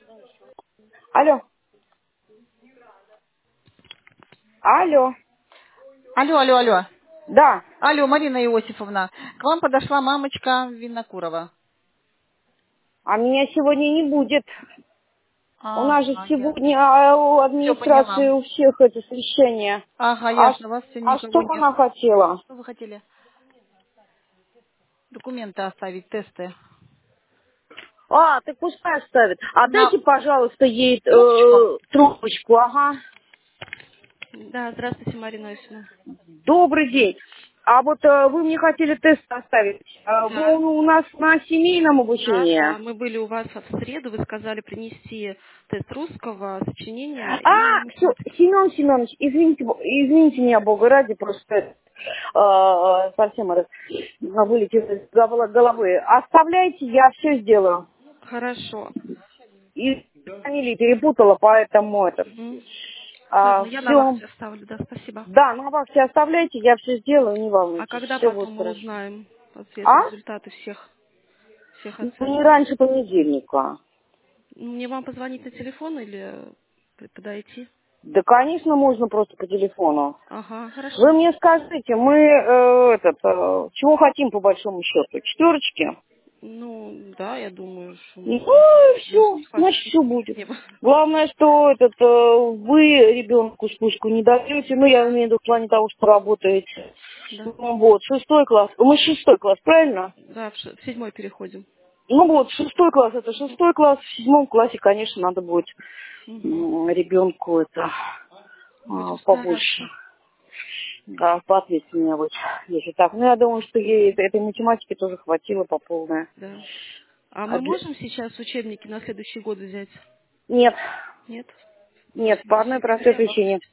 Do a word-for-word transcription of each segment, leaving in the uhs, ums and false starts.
Алло. Алло. Алло, алло, алло. Да. Алло, Марина Иосифовна. К вам подошла мамочка Винокурова. А меня сегодня не будет. У Ага, нас же ясно. сегодня а, у Все администрации поняла. у всех это совещание. Ага, А, ясно, у вас все а что никого нет. она хотела? Что вы хотели? Документы оставить, тесты. А, так пускай оставит. А На дайте, пожалуйста, ей трубочку? э, трубочку, ага. Да, здравствуйте, Марина Исина. Добрый день. А вот э, вы мне хотели тест оставить. Э, вы Да. у нас на семейном Да, обучении? да, мы были у вас в среду, вы сказали принести тест русского, сочинения, и А, мы все, смотрим. Семен Семенович, извините, бо- извините меня, Бога ради, просто э, совсем раз вылетел из гол- головы. Оставляйте, я все сделаю. Хорошо. И фамилии перепутала, поэтому это. Мгм. Ладно, я на Все. вахте оставлю, да, спасибо. Да, на вас все оставляйте, я все сделаю, не А волнуйтесь, когда все будет потом мы хорошо. узнаем ответ, А? результаты всех, всех Ну, оценок? не раньше понедельника. Мне вам позвонить на телефон или подойти? Да, конечно, можно просто по телефону. Ага, Вы хорошо. мне скажите, мы э, этот, э, чего хотим по большому счету? Четверочки? Ну, да, я думаю, что Ну, можно все, плюс значит, хватит. все будет. Небо. Главное, что этот, э, вы ребенку спуску не даете, ну, я имею в виду в плане того, что работаете. Да. Ну, вот, шестой класс. Мы шестой класс, правильно? Да, в ш- в седьмой переходим. Ну, вот, шестой класс, это шестой класс. В седьмом классе, конечно, надо будет Угу. м, ребенку это а, Будем побольше. стараться. Да, поответственнее быть, если так. Ну, я думаю, что ей этой этой математики тоже хватило по полной. Да. А А мы для- можем сейчас учебники на следующий год взять? Нет, Нет? В нет, по в одной простой сентябре, может причине. быть?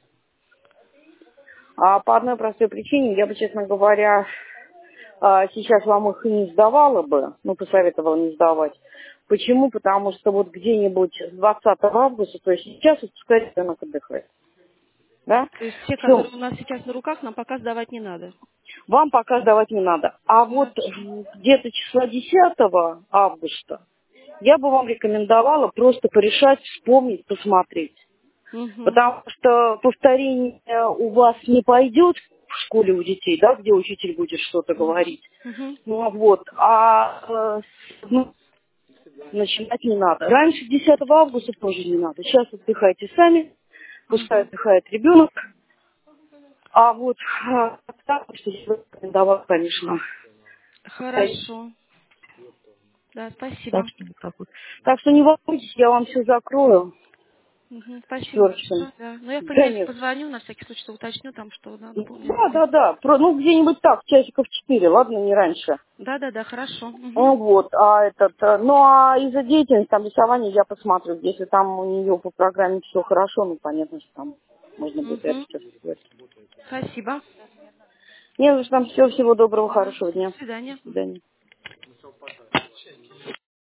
А по одной простой причине, я бы, честно говоря, а, сейчас вам их и не сдавала бы, ну, посоветовала не сдавать. Почему? Потому что вот где-нибудь с двадцатого августа, то есть сейчас, вот пускай ребенок отдыхает. Да? То есть те, Все, которые у нас сейчас на руках, нам пока сдавать не надо. вам пока сдавать не надо. А вот Хорошо. где-то числа десятого августа я бы вам рекомендовала просто порешать, вспомнить, посмотреть. Угу. Потому что повторение у вас не пойдет в школе у детей, да, где учитель будет что-то говорить. Угу. Ну вот, а э, ну, начинать не надо. Раньше десятого августа тоже не надо. Сейчас отдыхайте сами, пускай Угу. отдыхает ребенок. А вот а, так, что я бы рекомендовала, конечно. Хорошо. Да, Так спасибо. что вот так вот. Так что не волнуйтесь, я вам все закрою. Угу. Спасибо Четверочками. большое. Да. Но я в Да понедельник нет. позвоню, на всякий случай уточню там, что надо мне Да, будет. да, да. Про- ну, где-нибудь так, часиков четыре, ладно, не раньше. Да, да, да, хорошо. Угу. Ну вот, а этот, э, ну а из-за деятельности, там, рисования я посмотрю. Если там у нее по программе все хорошо, ну понятно, что там можно будет это Угу. все сделать. Спасибо. Не за что, там все, всего доброго, Да. хорошего До дня. свидания. До Мгм. свидания.